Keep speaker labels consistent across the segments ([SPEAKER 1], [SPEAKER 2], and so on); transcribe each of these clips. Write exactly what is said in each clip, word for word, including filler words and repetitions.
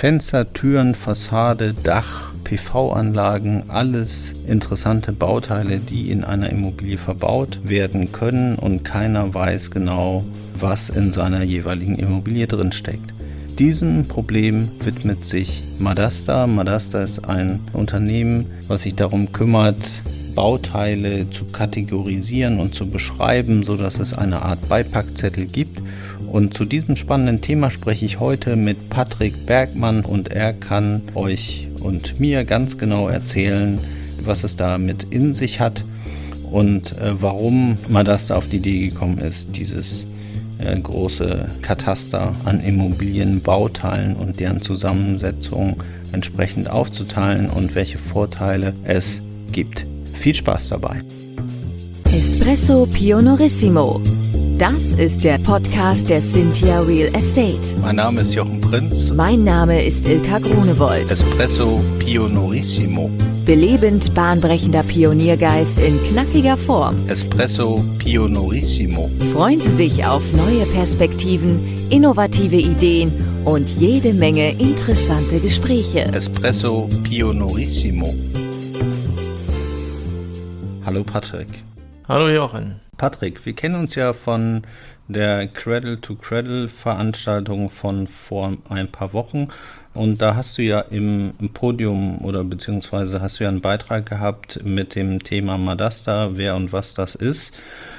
[SPEAKER 1] Fenster, Türen, Fassade, Dach, P V-Anlagen, alles interessante Bauteile, die in einer Immobilie verbaut werden können und keiner weiß genau, was in seiner jeweiligen Immobilie drinsteckt. Diesem Problem widmet sich Madasta. Madasta ist ein Unternehmen, was sich darum kümmert, Bauteile zu kategorisieren und zu beschreiben, sodass es eine Art Beipackzettel gibt. Und zu diesem spannenden Thema spreche ich heute mit Patrick Bergmann und er kann euch und mir ganz genau erzählen, was es damit in sich hat und äh, warum Madasta auf die Idee gekommen ist, dieses äh, große Kataster an Immobilienbauteilen und deren Zusammensetzung entsprechend aufzuteilen und welche Vorteile es gibt. Viel Spaß dabei.
[SPEAKER 2] Espresso Pionorissimo. Das ist der Podcast der Cynthia Real Estate.
[SPEAKER 1] Mein Name ist Jochen Prinz.
[SPEAKER 2] Mein Name ist Ilka Grunewold.
[SPEAKER 1] Espresso Pionorissimo.
[SPEAKER 2] Belebend bahnbrechender Pioniergeist in knackiger Form.
[SPEAKER 1] Espresso Pionorissimo.
[SPEAKER 2] Freuen Sie sich auf neue Perspektiven, innovative Ideen und jede Menge interessante Gespräche.
[SPEAKER 1] Espresso Pionorissimo. Hallo Patrick.
[SPEAKER 3] Hallo Jochen.
[SPEAKER 1] Patrick, wir kennen uns ja von der Cradle-to-Cradle-Veranstaltung von vor ein paar Wochen und da hast du ja im, im Podium oder beziehungsweise hast du ja einen Beitrag gehabt mit dem Thema Madasta, wer und was das ist.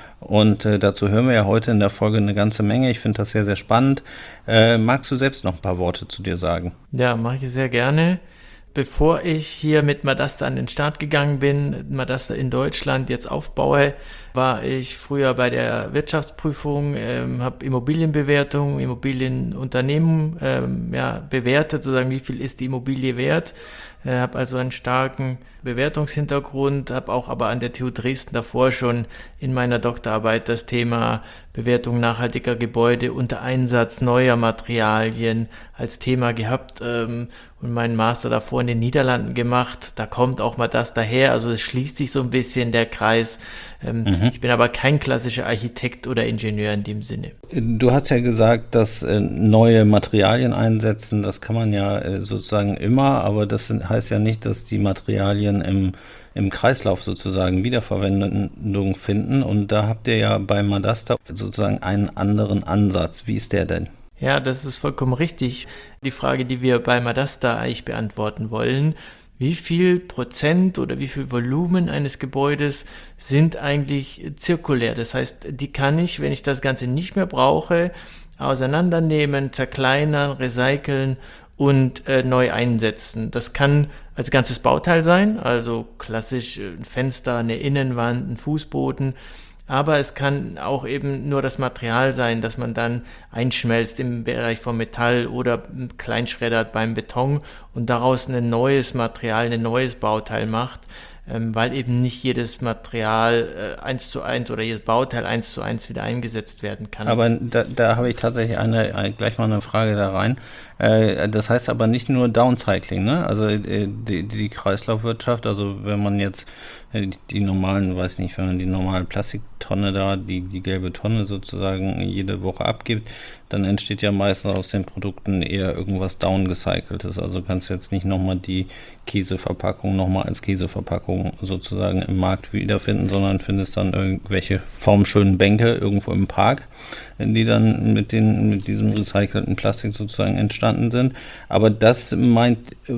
[SPEAKER 1] Und äh, dazu hören wir ja heute in der Folge eine ganze Menge. Ich finde das sehr, sehr spannend. Äh, magst du selbst noch ein paar Worte zu dir sagen?
[SPEAKER 3] Ja, mache ich sehr gerne. Bevor ich hier mit Madasta an den Start gegangen bin, Madasta in Deutschland jetzt aufbaue, war ich früher bei der Wirtschaftsprüfung, ähm, habe Immobilienbewertung, Immobilienunternehmen ähm, ja, bewertet, sozusagen wie viel ist die Immobilie wert. Äh, habe also einen starken Bewertungshintergrund, habe auch aber an der T U Dresden davor schon in meiner Doktorarbeit das Thema Bewertung nachhaltiger Gebäude unter Einsatz neuer Materialien als Thema gehabt ähm, und meinen Master davor in den Niederlanden gemacht. Da kommt auch mal das daher, also es schließt sich so ein bisschen der Kreis. Ähm, mhm. Ich bin aber kein klassischer Architekt oder Ingenieur in dem Sinne.
[SPEAKER 1] Du hast ja gesagt, dass äh, neue Materialien einsetzen, das kann man ja äh, sozusagen immer, aber das sind, heißt ja nicht, dass die Materialien im, im Kreislauf sozusagen Wiederverwendung finden und da habt ihr ja bei Madasta sozusagen einen anderen Ansatz. Wie ist der denn?
[SPEAKER 3] Ja, das ist vollkommen richtig. Die Frage, die wir bei Madasta eigentlich beantworten wollen, wie viel Prozent oder wie viel Volumen eines Gebäudes sind eigentlich zirkulär? Das heißt, die kann ich, wenn ich das Ganze nicht mehr brauche, auseinandernehmen, zerkleinern, recyceln und äh, neu einsetzen. Das kann als ganzes Bauteil sein, also klassisch ein Fenster, eine Innenwand, ein Fußboden, aber es kann auch eben nur das Material sein, das man dann einschmelzt im Bereich von Metall oder kleinschreddert beim Beton und daraus ein neues Material, ein neues Bauteil macht, ähm, weil eben nicht jedes Material äh, eins zu eins oder jedes Bauteil eins zu eins wieder eingesetzt werden kann.
[SPEAKER 1] Aber da, da habe ich tatsächlich eine, eine, gleich mal eine Frage da rein. Äh, das heißt aber nicht nur Downcycling, ne? Also äh, die, die Kreislaufwirtschaft, also wenn man jetzt äh, die, die normalen, weiß nicht, wenn man die normale Plastiktonne da, die, die gelbe Tonne sozusagen jede Woche abgibt, dann entsteht ja meistens aus den Produkten eher irgendwas downgecyceltes. Also kannst du jetzt nicht nochmal die Käseverpackung nochmal als Käseverpackung sozusagen im Markt wiederfinden, sondern findest dann irgendwelche formschönen Bänke irgendwo im Park, die dann mit, den, mit diesem recycelten Plastik sozusagen entstanden sind. Aber das meint,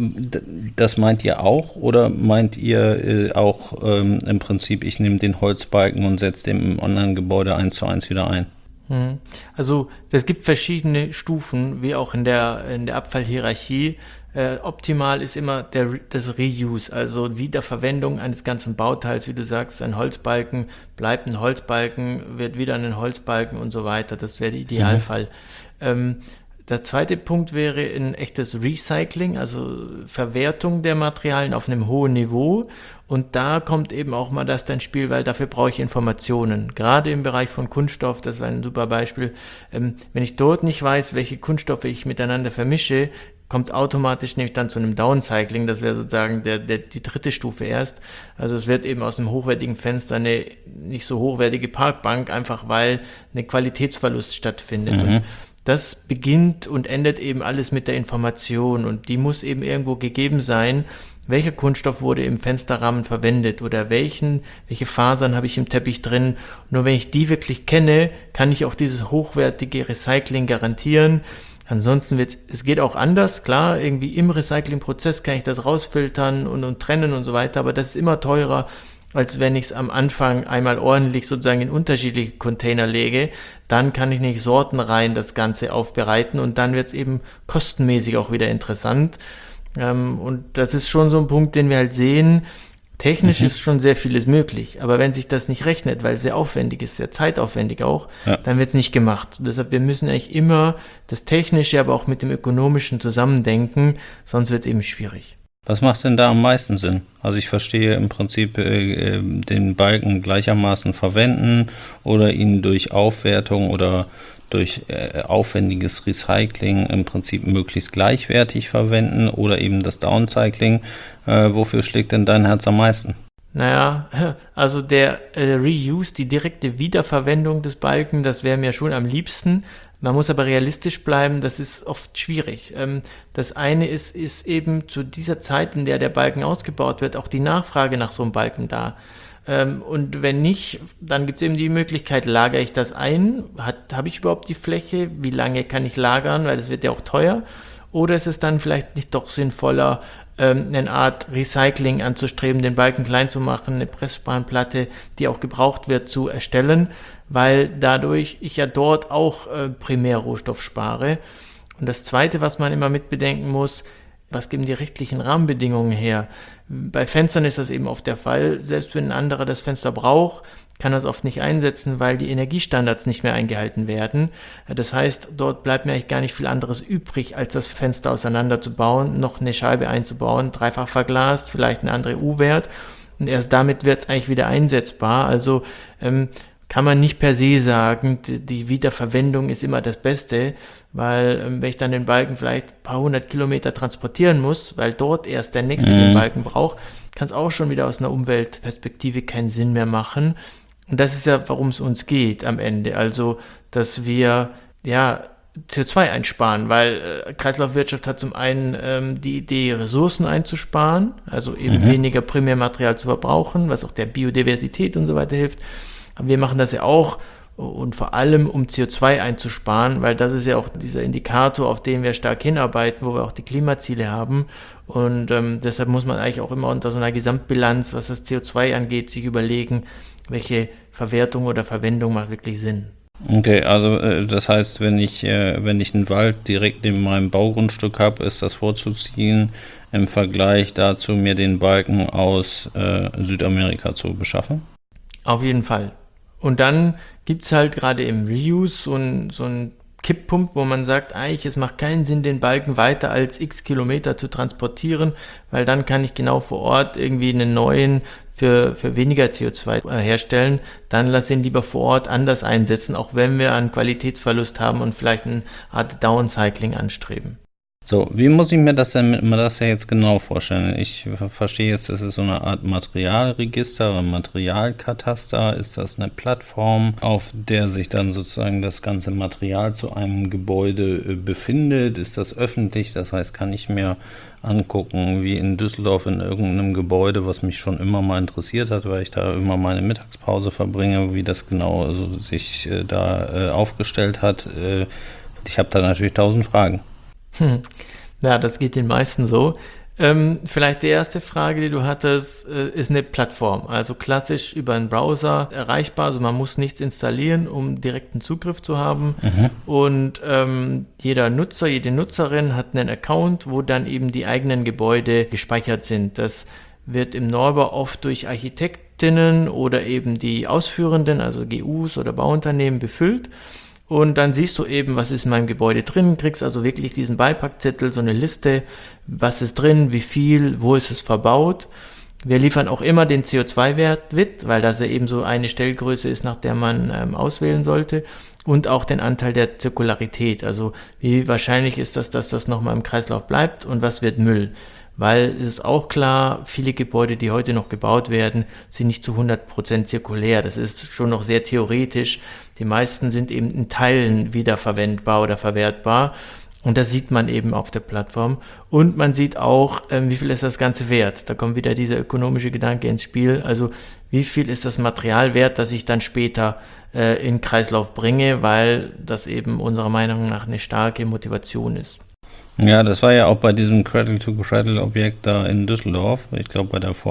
[SPEAKER 1] das meint ihr auch oder meint ihr auch ähm, im Prinzip, ich nehme den Holzbalken und setze den im Online-Gebäude eins zu eins wieder ein?
[SPEAKER 3] Also es gibt verschiedene Stufen, wie auch in der, in der Abfallhierarchie. Äh, optimal ist immer der, das Reuse, also Wiederverwendung eines ganzen Bauteils, wie du sagst, ein Holzbalken bleibt ein Holzbalken, wird wieder ein Holzbalken und so weiter. Das wäre der Idealfall. Mhm. Ähm, Der zweite Punkt wäre ein echtes Recycling, also Verwertung der Materialien auf einem hohen Niveau. Und da kommt eben auch mal das ins Spiel, weil dafür brauche ich Informationen. Gerade im Bereich von Kunststoff, das war ein super Beispiel. Ähm, wenn ich dort nicht weiß, welche Kunststoffe ich miteinander vermische, kommt es automatisch nämlich dann zu einem Downcycling. Das wäre sozusagen der, der, die dritte Stufe erst. Also es wird eben aus einem hochwertigen Fenster eine nicht so hochwertige Parkbank, einfach weil ein Qualitätsverlust stattfindet.
[SPEAKER 1] Mhm.
[SPEAKER 3] Und das beginnt und endet eben alles mit der Information und die muss eben irgendwo gegeben sein. Welcher Kunststoff wurde im Fensterrahmen verwendet oder welchen, welche Fasern habe ich im Teppich drin? Nur wenn ich die wirklich kenne, kann ich auch dieses hochwertige Recycling garantieren. Ansonsten wird es geht auch anders, klar, irgendwie im Recyclingprozess kann ich das rausfiltern und, und trennen und so weiter, aber das ist immer teurer, als wenn ich es am Anfang einmal ordentlich sozusagen in unterschiedliche Container lege. Dann kann ich nicht sortenrein das Ganze aufbereiten und dann wird es eben kostenmäßig auch wieder interessant. Ähm, und das ist schon so ein Punkt, den wir halt sehen. Technisch mhm. ist schon sehr vieles möglich, aber wenn sich das nicht rechnet, weil es sehr aufwendig ist, sehr zeitaufwendig auch, ja. dann wird es nicht gemacht. Und deshalb, wir müssen eigentlich immer das Technische, aber auch mit dem Ökonomischen zusammendenken, sonst wird es eben schwierig.
[SPEAKER 1] Was macht denn da am meisten Sinn? Also ich verstehe im Prinzip äh, den Balken gleichermaßen verwenden oder ihn durch Aufwertung oder durch äh, aufwendiges Recycling im Prinzip möglichst gleichwertig verwenden oder eben das Downcycling. Äh, wofür schlägt denn dein Herz am meisten?
[SPEAKER 3] Naja, also der äh, Reuse, die direkte Wiederverwendung des Balken, das wäre mir schon am liebsten. Man muss aber realistisch bleiben, das ist oft schwierig. Ähm, das eine ist, ist eben zu dieser Zeit, in der der Balken ausgebaut wird, auch die Nachfrage nach so einem Balken da. Ähm, und wenn nicht, dann gibt es eben die Möglichkeit, lagere ich das ein? Habe ich überhaupt die Fläche? Wie lange kann ich lagern? Weil das wird ja auch teuer. Oder ist es dann vielleicht nicht doch sinnvoller, ähm, eine Art Recycling anzustreben, den Balken klein zu machen, eine Pressspanplatte, die auch gebraucht wird, zu erstellen, weil dadurch ich ja dort auch äh, Primärrohstoff spare. Und das Zweite, was man immer mit bedenken muss, was geben die rechtlichen Rahmenbedingungen her? Bei Fenstern ist das eben oft der Fall. Selbst wenn ein anderer das Fenster braucht, kann das oft nicht einsetzen, weil die Energiestandards nicht mehr eingehalten werden. Das heißt, dort bleibt mir eigentlich gar nicht viel anderes übrig, als das Fenster auseinanderzubauen, noch eine Scheibe einzubauen, dreifach verglast, vielleicht ein anderer U-Wert. Und erst damit wird es eigentlich wieder einsetzbar. Also ähm, kann man nicht per se sagen, die, die Wiederverwendung ist immer das Beste, weil ähm, wenn ich dann den Balken vielleicht ein paar hundert Kilometer transportieren muss, weil dort erst der Nächste mhm. den Balken braucht, kann es auch schon wieder aus einer Umweltperspektive keinen Sinn mehr machen. Und das ist ja, worum es uns geht am Ende. Also, dass wir ja C O zwei einsparen, weil äh, Kreislaufwirtschaft hat zum einen ähm, die Idee, Ressourcen einzusparen, also eben mhm. weniger Primärmaterial zu verbrauchen, was auch der Biodiversität und so weiter hilft. Aber wir machen das ja auch und vor allem, um C O zwei einzusparen, weil das ist ja auch dieser Indikator, auf den wir stark hinarbeiten, wo wir auch die Klimaziele haben. Und ähm, deshalb muss man eigentlich auch immer unter so einer Gesamtbilanz, was das C O zwei angeht, sich überlegen, welche Verwertung oder Verwendung macht wirklich Sinn.
[SPEAKER 1] Okay, also äh, das heißt, wenn ich, äh, wenn ich einen Wald direkt neben meinem Baugrundstück habe, ist das vorzuziehen, im Vergleich dazu mir den Balken aus äh, Südamerika zu beschaffen?
[SPEAKER 3] Auf jeden Fall. Und dann gibt es halt gerade im Reuse so einen so einen Kipppunkt, wo man sagt, eigentlich es macht keinen Sinn, den Balken weiter als x Kilometer zu transportieren, weil dann kann ich genau vor Ort irgendwie einen neuen für, für weniger C O zwei herstellen. Dann lass ihn lieber vor Ort anders einsetzen, auch wenn wir einen Qualitätsverlust haben und vielleicht eine Art Downcycling anstreben.
[SPEAKER 1] So, wie muss ich mir das denn mit mir das ja jetzt genau vorstellen? Ich verstehe jetzt, das ist so eine Art Materialregister, ein Materialkataster. Ist das eine Plattform, auf der sich dann sozusagen das ganze Material zu einem Gebäude befindet? Ist das öffentlich? Das heißt, kann ich mir angucken, wie in Düsseldorf in irgendeinem Gebäude, was mich schon immer mal interessiert hat, weil ich da immer meine Mittagspause verbringe, wie das genau so sich äh, da äh, aufgestellt hat. Äh, ich habe da natürlich tausend Fragen.
[SPEAKER 3] Hm. Ja, das geht den meisten so. Ähm, vielleicht die erste Frage, die du hattest, äh, ist eine Plattform. Also klassisch über einen Browser erreichbar. Also man muss nichts installieren, um direkten Zugriff zu haben. Mhm. Und ähm, jeder Nutzer, jede Nutzerin hat einen Account, wo dann eben die eigenen Gebäude gespeichert sind. Das wird im Neubau oft durch Architektinnen oder eben die Ausführenden, also G Us oder Bauunternehmen befüllt. Und dann siehst du eben, was ist in meinem Gebäude drin, kriegst also wirklich diesen Beipackzettel, so eine Liste, was ist drin, wie viel, wo ist es verbaut. Wir liefern auch immer den C O zwei Wert mit, weil das ja eben so eine Stellgröße ist, nach der man ähm, auswählen sollte. Und auch den Anteil der Zirkularität, also wie wahrscheinlich ist das, dass das nochmal im Kreislauf bleibt und was wird Müll. Weil es ist auch klar, viele Gebäude, die heute noch gebaut werden, sind nicht zu hundert Prozent zirkulär. Das ist schon noch sehr theoretisch. Die meisten sind eben in Teilen wiederverwendbar oder verwertbar. Und das sieht man eben auf der Plattform. Und man sieht auch, ähm, wie viel ist das Ganze wert. Da kommt wieder dieser ökonomische Gedanke ins Spiel. Also wie viel ist das Material wert, das ich dann später äh, in den Kreislauf bringe, weil das eben unserer Meinung nach eine starke Motivation ist.
[SPEAKER 1] Ja, das war ja auch bei diesem Cradle-to-Cradle-Objekt da in Düsseldorf. Ich glaube, bei der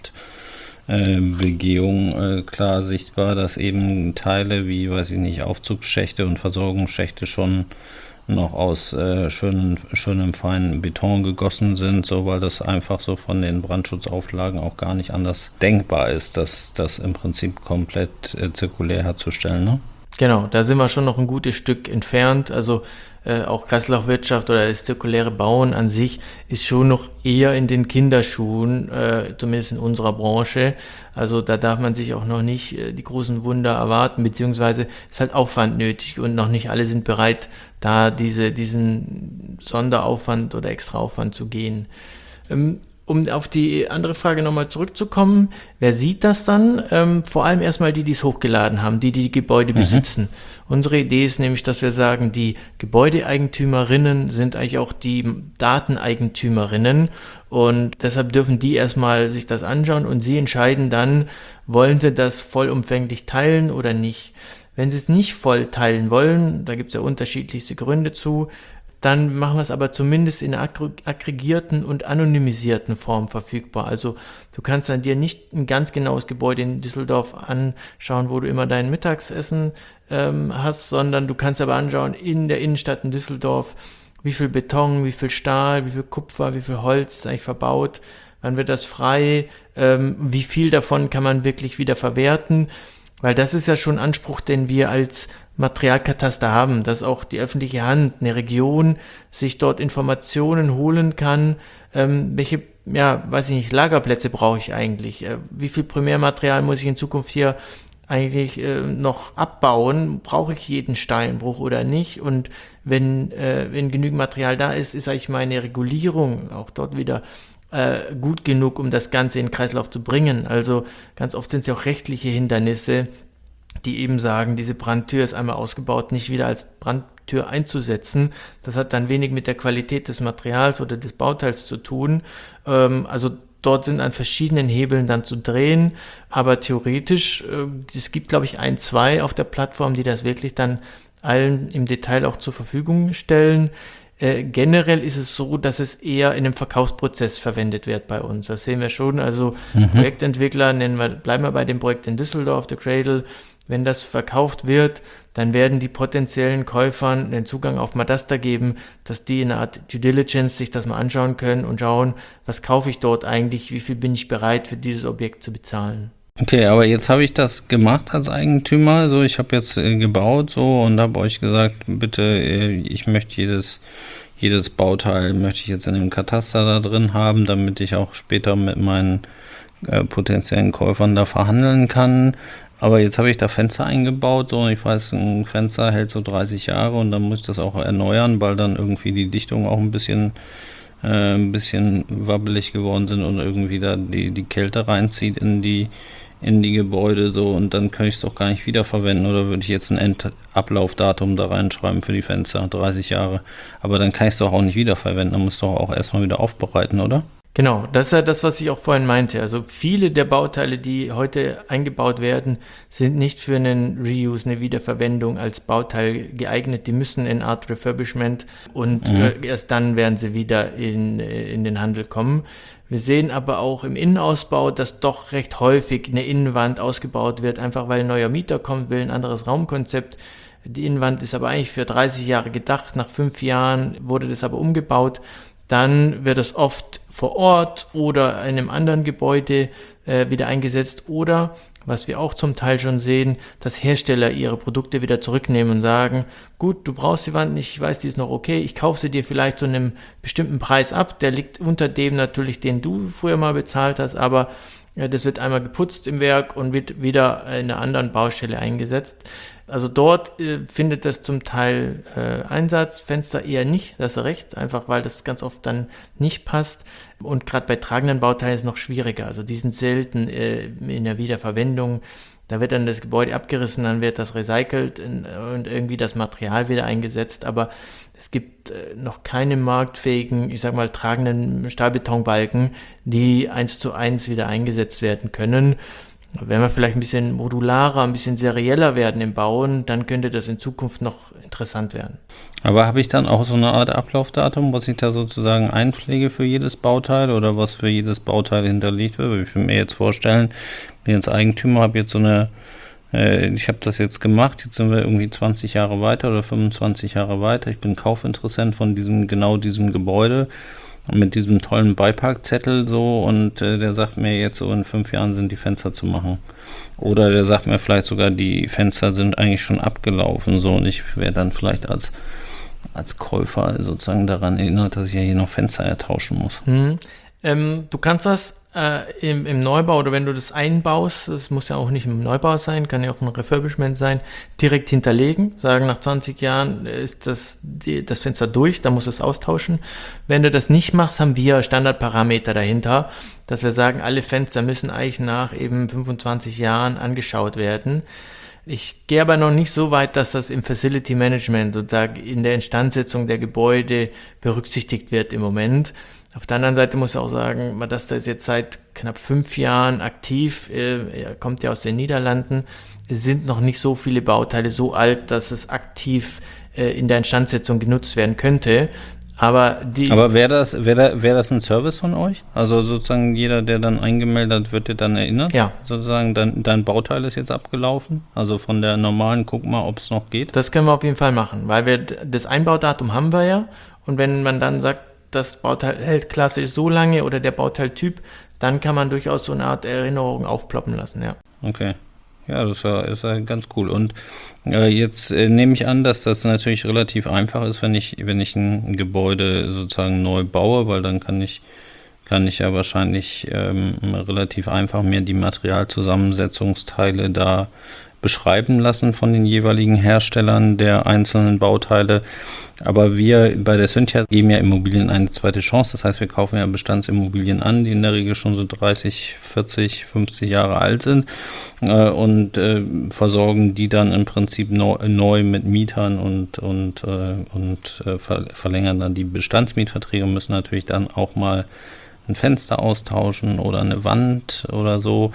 [SPEAKER 1] Vorabendbegehung äh, äh, klar sichtbar, dass eben Teile wie, weiß ich nicht, Aufzugsschächte und Versorgungsschächte schon noch aus äh, schönen, schönem feinen Beton gegossen sind, so weil das einfach so von den Brandschutzauflagen auch gar nicht anders denkbar ist, dass das im Prinzip komplett äh, zirkulär herzustellen, ne?
[SPEAKER 3] Genau, da sind wir schon noch ein gutes Stück entfernt. Also äh, auch Kreislaufwirtschaft oder das zirkuläre Bauen an sich ist schon noch eher in den Kinderschuhen, äh, zumindest in unserer Branche. Also da darf man sich auch noch nicht äh, die großen Wunder erwarten, beziehungsweise ist halt Aufwand nötig und noch nicht alle sind bereit, da diese, diesen Sonderaufwand oder Extraaufwand zu gehen. Ähm, Um auf die andere Frage nochmal zurückzukommen, wer sieht das dann? Ähm, vor allem erstmal die, die es hochgeladen haben, die, die die Gebäude mhm. besitzen. Unsere Idee ist nämlich, dass wir sagen, die Gebäudeeigentümerinnen sind eigentlich auch die Dateneigentümerinnen und deshalb dürfen die erstmal sich das anschauen und sie entscheiden dann, wollen sie das vollumfänglich teilen oder nicht. Wenn sie es nicht voll teilen wollen, da gibt es ja unterschiedlichste Gründe zu, dann machen wir es aber zumindest in einer aggregierten und anonymisierten Form verfügbar. Also du kannst dann dir nicht ein ganz genaues Gebäude in Düsseldorf anschauen, wo du immer dein Mittagsessen ähm, hast, sondern du kannst aber anschauen in der Innenstadt in Düsseldorf, wie viel Beton, wie viel Stahl, wie viel Kupfer, wie viel Holz ist eigentlich verbaut, wann wird das frei, ähm, wie viel davon kann man wirklich wieder verwerten. Weil das ist ja schon ein Anspruch, den wir als Materialkataster haben, dass auch die öffentliche Hand, eine Region, sich dort Informationen holen kann, ähm, welche, ja, weiß ich nicht, Lagerplätze brauche ich eigentlich, äh, wie viel Primärmaterial muss ich in Zukunft hier eigentlich äh, noch abbauen, brauche ich jeden Steinbruch oder nicht und wenn, äh, wenn genügend Material da ist, ist eigentlich meine Regulierung auch dort wieder Äh, gut genug, um das Ganze in den Kreislauf zu bringen. Also ganz oft sind es ja auch rechtliche Hindernisse, die eben sagen, diese Brandtür ist einmal ausgebaut, nicht wieder als Brandtür einzusetzen. Das hat dann wenig mit der Qualität des Materials oder des Bauteils zu tun. Ähm, also dort sind an verschiedenen Hebeln dann zu drehen, aber theoretisch, äh, es gibt glaube ich ein, zwei auf der Plattform, die das wirklich dann allen im Detail auch zur Verfügung stellen. Äh, generell ist es so, dass es eher in einem Verkaufsprozess verwendet wird bei uns. Das sehen wir schon. Also mhm. Projektentwickler, nennen wir, bleiben wir bei dem Projekt in Düsseldorf, The Cradle. Wenn das verkauft wird, dann werden die potenziellen Käufern den Zugang auf Madasta geben, dass die in einer Art Due Diligence sich das mal anschauen können und schauen, was kaufe ich dort eigentlich, wie viel bin ich bereit für dieses Objekt zu bezahlen.
[SPEAKER 1] Okay, aber jetzt habe ich das gemacht als Eigentümer, so ich habe jetzt äh, gebaut so und habe euch gesagt, bitte, äh, ich möchte jedes jedes Bauteil möchte ich jetzt in dem Kataster da drin haben, damit ich auch später mit meinen äh, potenziellen Käufern da verhandeln kann. Aber jetzt habe ich da Fenster eingebaut, so und ich weiß, ein Fenster hält so dreißig Jahre und dann muss ich das auch erneuern, weil dann irgendwie die Dichtung auch ein bisschen äh, ein bisschen wabbelig geworden sind und irgendwie da die die Kälte reinzieht in die in die Gebäude so und dann kann ich es doch gar nicht wiederverwenden oder würde ich jetzt ein Endablaufdatum da reinschreiben für die Fenster, dreißig Jahre. Aber dann kann ich es doch auch nicht wiederverwenden, dann muss ich doch auch erstmal wieder aufbereiten, oder?
[SPEAKER 3] Genau, das ist ja das, was ich auch vorhin meinte. Also viele der Bauteile, die heute eingebaut werden, sind nicht für einen Reuse, eine Wiederverwendung als Bauteil geeignet. Die müssen in Art Refurbishment und mhm. äh, erst dann werden sie wieder in, in den Handel kommen. Wir sehen aber auch im Innenausbau, dass doch recht häufig eine Innenwand ausgebaut wird, einfach weil ein neuer Mieter kommt, will ein anderes Raumkonzept. Die Innenwand ist aber eigentlich für dreißig Jahre gedacht, nach fünf Jahren wurde das aber umgebaut. Dann wird es oft vor Ort oder in einem anderen Gebäude äh, wieder eingesetzt oder was wir auch zum Teil schon sehen, dass Hersteller ihre Produkte wieder zurücknehmen und sagen, gut, du brauchst die Wand nicht, ich weiß, die ist noch okay, ich kaufe sie dir vielleicht zu einem bestimmten Preis ab, der liegt unter dem natürlich, den du früher mal bezahlt hast, aber äh, das wird einmal geputzt im Werk und wird wieder in einer anderen Baustelle eingesetzt. Also dort äh, findet das zum Teil äh, Einsatz, Fenster eher nicht, das ist recht, einfach weil das ganz oft dann nicht passt. Und gerade bei tragenden Bauteilen ist es noch schwieriger, also die sind selten äh, in der Wiederverwendung. Da wird dann das Gebäude abgerissen, dann wird das recycelt in, und irgendwie das Material wieder eingesetzt, aber es gibt äh, noch keine marktfähigen, ich sag mal, tragenden Stahlbetonbalken, die eins zu eins wieder eingesetzt werden können. Wenn wir vielleicht ein bisschen modularer, ein bisschen serieller werden im Bauen, dann könnte das in Zukunft noch interessant werden.
[SPEAKER 1] Aber habe ich dann auch so eine Art Ablaufdatum, was ich da sozusagen einpflege für jedes Bauteil oder was für jedes Bauteil hinterlegt wird? Ich will mir jetzt vorstellen, ich bin jetzt Eigentümer, habe jetzt so eine, äh, ich habe das jetzt gemacht, jetzt sind wir irgendwie zwanzig Jahre weiter oder fünfundzwanzig Jahre weiter. Ich bin Kaufinteressent von diesem, genau diesem Gebäude. Mit diesem tollen Beipackzettel so und äh, der sagt mir jetzt so in fünf Jahren sind die Fenster zu machen. Oder der sagt mir vielleicht sogar, die Fenster sind eigentlich schon abgelaufen so und ich werde dann vielleicht als, als Käufer sozusagen daran erinnert, dass ich ja hier noch Fenster ertauschen muss.
[SPEAKER 3] Hm. Ähm, du kannst das äh, im, im Neubau oder wenn du das einbaust, das muss ja auch nicht im Neubau sein, kann ja auch ein Refurbishment sein, direkt hinterlegen, sagen nach zwanzig Jahren ist das, die, das Fenster durch, da musst du es austauschen. Wenn du das nicht machst, haben wir Standardparameter dahinter, dass wir sagen, alle Fenster müssen eigentlich nach eben fünfundzwanzig Jahren angeschaut werden. Ich gehe aber noch nicht so weit, dass das im Facility Management sozusagen in der Instandsetzung der Gebäude berücksichtigt wird im Moment. Auf der anderen Seite muss ich auch sagen, Madasta ist jetzt seit knapp fünf Jahren aktiv, er kommt ja aus den Niederlanden. Es sind noch nicht so viele Bauteile so alt, dass es aktiv in der Instandsetzung genutzt werden könnte. Aber, die
[SPEAKER 1] Aber wäre das, wär da, wär das ein Service von euch? Also sozusagen jeder, der dann eingemeldet wird, wird dann erinnert?
[SPEAKER 3] Ja.
[SPEAKER 1] Sozusagen dein, dein Bauteil ist jetzt abgelaufen? Also von der normalen, guck mal, ob es noch geht?
[SPEAKER 3] Das können wir auf jeden Fall machen, weil wir das Einbaudatum haben wir ja. Und wenn man dann sagt, das Bauteil hält klassisch so lange oder der Bauteiltyp, dann kann man durchaus so eine Art Erinnerung aufploppen lassen, ja.
[SPEAKER 1] Okay. Ja, das ist ja, ist ja ganz cool. Und äh, jetzt äh, nehme ich an, dass das natürlich relativ einfach ist, wenn ich, wenn ich ein Gebäude sozusagen neu baue, weil dann kann ich, kann ich ja wahrscheinlich ähm, relativ einfach mir die Materialzusammensetzungsteile da beschreiben lassen von den jeweiligen Herstellern der einzelnen Bauteile. Aber wir bei der Cynthia geben ja Immobilien eine zweite Chance. Das heißt, wir kaufen ja Bestandsimmobilien an, die in der Regel schon so dreißig, vierzig, fünfzig Jahre alt sind äh, und äh, versorgen die dann im Prinzip neu, neu mit Mietern und, und, äh, und äh, ver- verlängern dann die Bestandsmietverträge, müssen natürlich dann auch mal ein Fenster austauschen oder eine Wand oder so.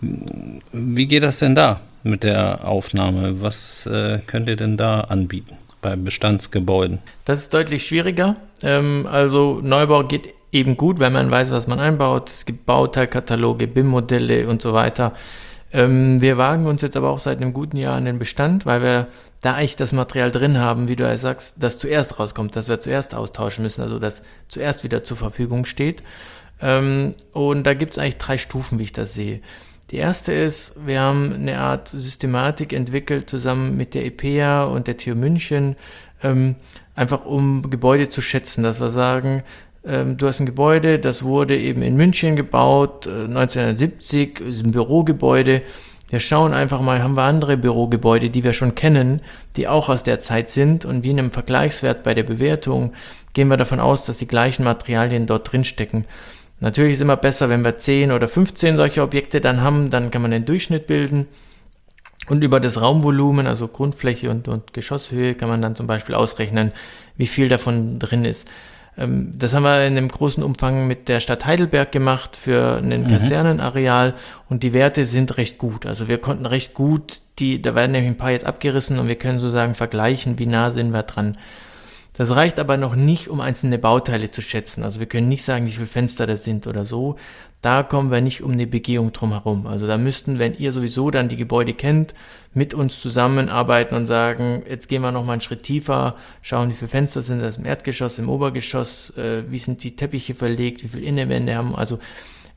[SPEAKER 1] Wie geht das denn da mit der Aufnahme? Was äh, könnt ihr denn da anbieten bei Bestandsgebäuden?
[SPEAKER 3] Das ist deutlich schwieriger. Ähm, also Neubau geht eben gut, wenn man weiß, was man einbaut. Es gibt Bauteilkataloge, B I M-Modelle und so weiter. Ähm, wir wagen uns jetzt aber auch seit einem guten Jahr an den Bestand, weil wir da eigentlich das Material drin haben, wie du ja sagst, das zuerst rauskommt, dass wir zuerst austauschen müssen, also das zuerst wieder zur Verfügung steht. Ähm, und da gibt es eigentlich drei Stufen, wie ich das sehe. Die erste ist, wir haben eine Art Systematik entwickelt, zusammen mit der E P A und der T U München, ähm, einfach um Gebäude zu schätzen, dass wir sagen, ähm, du hast ein Gebäude, das wurde eben in München gebaut, äh, neunzehnhundertsiebzig, ist ein Bürogebäude. Wir schauen einfach mal, haben wir andere Bürogebäude, die wir schon kennen, die auch aus der Zeit sind, und wie in einem Vergleichswert bei der Bewertung gehen wir davon aus, dass die gleichen Materialien dort drin stecken. Natürlich ist es immer besser, wenn wir zehn oder fünfzehn solche Objekte dann haben, dann kann man den Durchschnitt bilden. Und über das Raumvolumen, also Grundfläche und, und Geschosshöhe, kann man dann zum Beispiel ausrechnen, wie viel davon drin ist. Ähm, das haben wir in einem großen Umfang mit der Stadt Heidelberg gemacht für ein mhm. Kasernenareal, und die Werte sind recht gut. Also wir konnten recht gut, die, da werden nämlich ein paar jetzt abgerissen, und wir können sozusagen vergleichen, wie nah sind wir dran. Das reicht aber noch nicht, um einzelne Bauteile zu schätzen. Also wir können nicht sagen, wie viele Fenster das sind oder so. Da kommen wir nicht um eine Begehung drum herum. Also da müssten, wenn ihr sowieso dann die Gebäude kennt, mit uns zusammenarbeiten und sagen, jetzt gehen wir noch mal einen Schritt tiefer, schauen, wie viele Fenster sind das im Erdgeschoss, im Obergeschoss, äh, wie sind die Teppiche verlegt, wie viele Innenwände haben. Also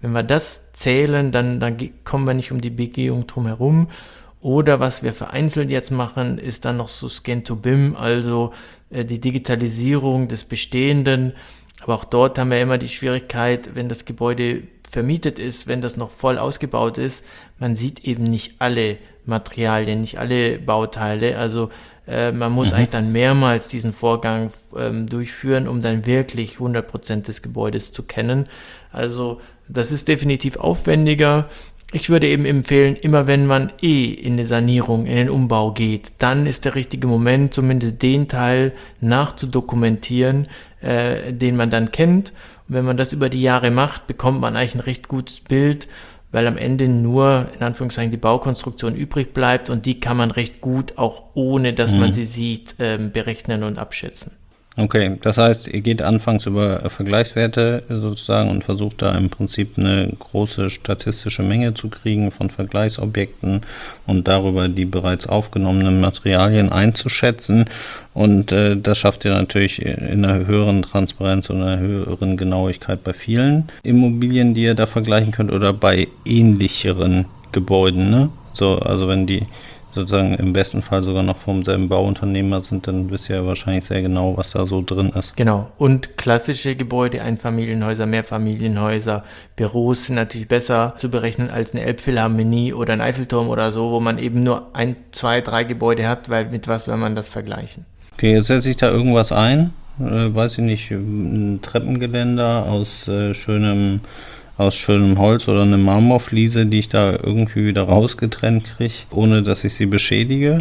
[SPEAKER 3] Wenn wir das zählen, dann, dann kommen wir nicht um die Begehung drum herum. Oder was wir vereinzelt jetzt machen, ist dann noch so Scan-to-B I M, also äh, die Digitalisierung des Bestehenden. Aber auch dort haben wir immer die Schwierigkeit, wenn das Gebäude vermietet ist, wenn das noch voll ausgebaut ist, man sieht eben nicht alle Materialien, nicht alle Bauteile. Also äh, man muss mhm. eigentlich dann mehrmals diesen Vorgang ähm, durchführen, um dann wirklich hundert Prozent des Gebäudes zu kennen. Also das ist definitiv aufwendiger. Ich würde eben empfehlen, immer wenn man eh in eine Sanierung, in den Umbau geht, dann ist der richtige Moment, zumindest den Teil nachzudokumentieren, äh, den man dann kennt. Und wenn man das über die Jahre macht, bekommt man eigentlich ein recht gutes Bild, weil am Ende nur, in Anführungszeichen, die Baukonstruktion übrig bleibt und die kann man recht gut, auch ohne dass mhm. man sie sieht, äh, berechnen und abschätzen.
[SPEAKER 1] Okay, das heißt, ihr geht anfangs über Vergleichswerte sozusagen und versucht da im Prinzip eine große statistische Menge zu kriegen von Vergleichsobjekten und darüber die bereits aufgenommenen Materialien einzuschätzen. Und äh, das schafft ihr natürlich in einer höheren Transparenz und einer höheren Genauigkeit bei vielen Immobilien, die ihr da vergleichen könnt, oder bei ähnlicheren Gebäuden, ne? So, also wenn die sozusagen im besten Fall sogar noch vom selben Bauunternehmer sind, dann wisst ihr ja wahrscheinlich sehr genau, was da so drin ist.
[SPEAKER 3] Genau. Und klassische Gebäude, Einfamilienhäuser, Mehrfamilienhäuser, Büros sind natürlich besser zu berechnen als eine Elbphilharmonie oder ein Eiffelturm oder so, wo man eben nur ein, zwei, drei Gebäude hat, weil mit was soll man das vergleichen?
[SPEAKER 1] Okay, jetzt setze ich da irgendwas ein, äh, weiß ich nicht, ein Treppengeländer aus äh, schönem aus schönem Holz oder eine Marmorfliese, die ich da irgendwie wieder rausgetrennt kriege, ohne dass ich sie beschädige.